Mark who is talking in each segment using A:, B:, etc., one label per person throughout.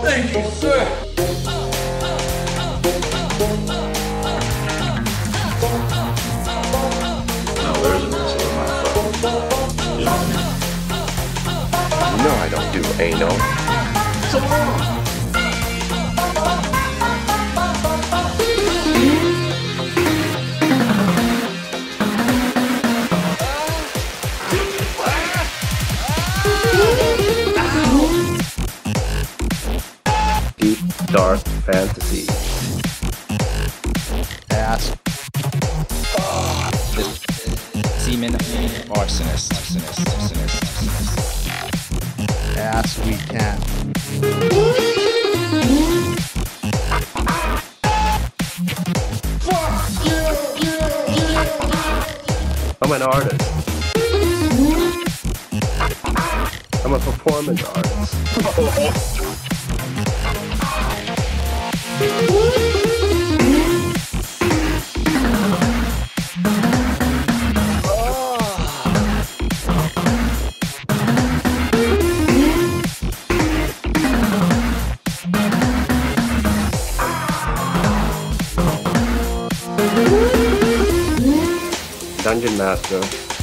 A: Thank you, sir.
B: No, there isn't this in my phone. You know what I mean?
C: You know I don't do anal.
A: So long.
C: Deep, dark fantasy.
D: Ass.
E: Semen. Arsonist.
D: Ass we can.
C: I'm an artist. I'm a performance artist. Dungeon Master.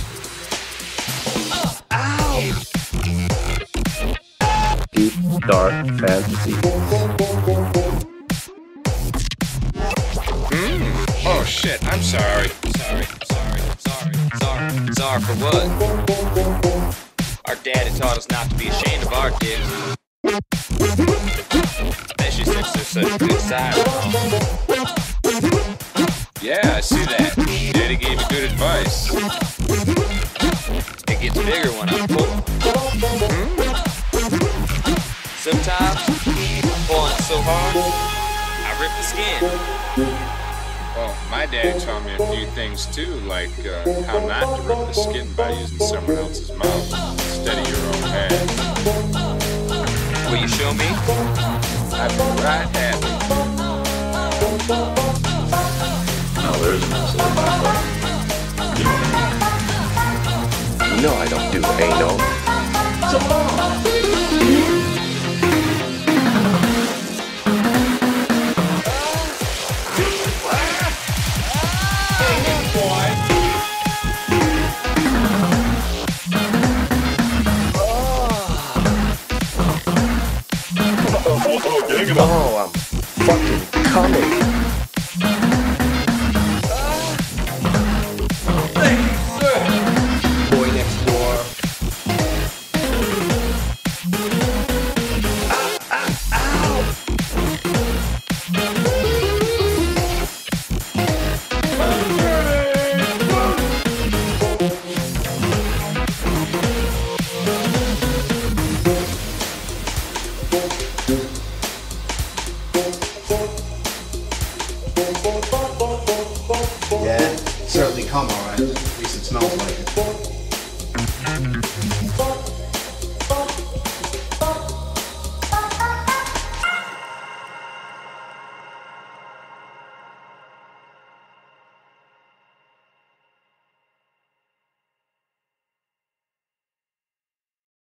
C: Deep, dark fantasy.
F: Oh shit, I'm sorry.
G: Sorry for what? Our daddy taught us not to be ashamed of our dicks. Especially since they're such a good size.
F: Yeah, I see that. Daddy gave me good advice.
G: It gets bigger when I'm pulling. Sometimes, I'm pulling it so hard, I rip the skin.
F: Well, my daddy taught me a few things too, like how not to rip the skin by using someone else's mouth instead of your own head.
G: Will you show me?
F: I'd be right happy.
B: No, there isn't this in my phone. You know what I mean?
C: You know I don't do anal.
A: So long.
C: Oh, I'm fucking coming.
A: Thank you, sir.
G: Boy next door.
H: Yeah, certainly come alright. At least it smells like it.